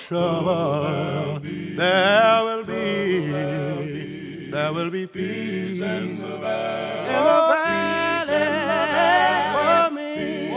trouble. There will be peace in the valley for me.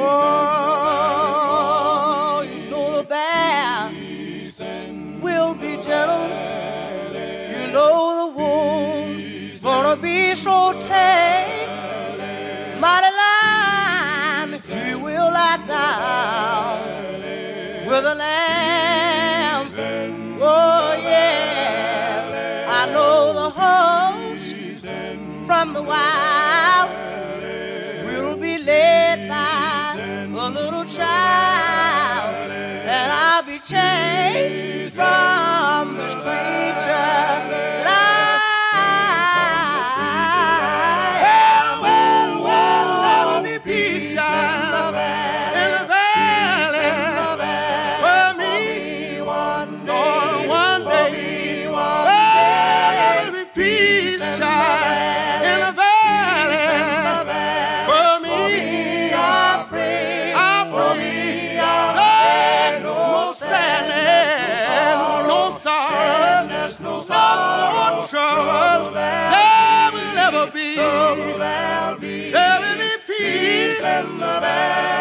Oh, you know the bear will be gentle. You know the wolves gonna be so tame. Mighty lion, he will lie down with the lambs. Oh yes, I know the host from the wild will be led by a little child, and I'll be changed from the stranger. Well, there will be peace, child, in the valley for me. One day, there will be peace, child, in the valley for me. I pray, no sadness, no sorrow, no trouble. There will never be. There will be peace in the valley.